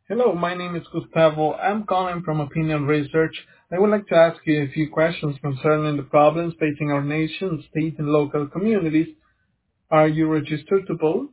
Hello, my name is Gustavo. I'm calling from Opinion Research. I would like to ask you a few questions concerning the problems facing our nation, state, and local communities. Are you registered to vote?